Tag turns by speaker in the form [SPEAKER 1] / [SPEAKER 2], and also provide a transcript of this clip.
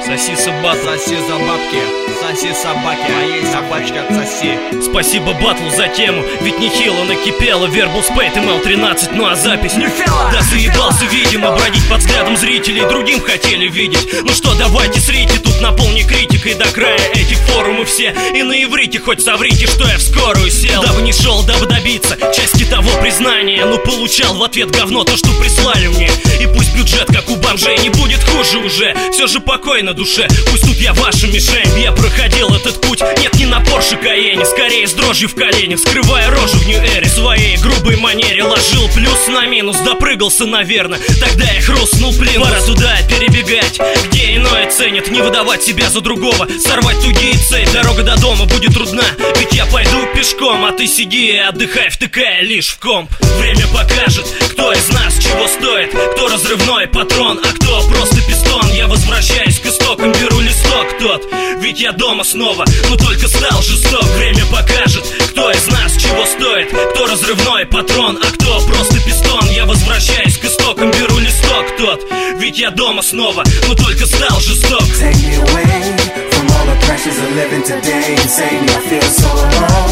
[SPEAKER 1] Соси батл, соси за бабки, соси собаки, а есть собачка отсоси. Спасибо батлу за тему, ведь нехило накипело. Вербал спейт, ML13, ну а запись нифига. Да заебался, видимо, бродить под взглядом зрителей. Другим хотели видеть. Ну что, давайте срите, тут на полне критикой до края этих форумов все. И на иврите хоть соврите, что я в скорую сел. Дабы не шел, дабы добиться части того признания. Ну получал в ответ говно, то, что прислали мне. И пусть бюджет, как у бомжей, не будет хуже уже. Все же покой на душе, пусть тут я ваша мишень. Я проходил этот путь, нет, не на Порше Каене, скорее с дрожью в коленях, скрывая рожу в нью-эре. Своей грубой манере ложил плюс на минус, допрыгался, наверное. Тогда я хрустнул плинтус. Пора туда перебегать, где иное ценят. Не выдавать себя за другого, сорвать тугие цепь. Дорога до дома будет трудна, ведь я пойду пешком. А ты сиди и отдыхай, втыкая лишь в комп. Время покажет, кто из нас чего стоит. Кто разрывной патрон, а кто просто пистон. Я возвращаюсь к истокам, беру листок тот, ведь я дома снова, но только стал жесток. Время покажет, кто из нас чего стоит. Кто разрывной патрон, а кто просто пистон. Я возвращаюсь к истокам, беру листок тот, ведь я дома снова, но только стал жесток.
[SPEAKER 2] Take me away from all the pressures of living today and save me, I feel so alone.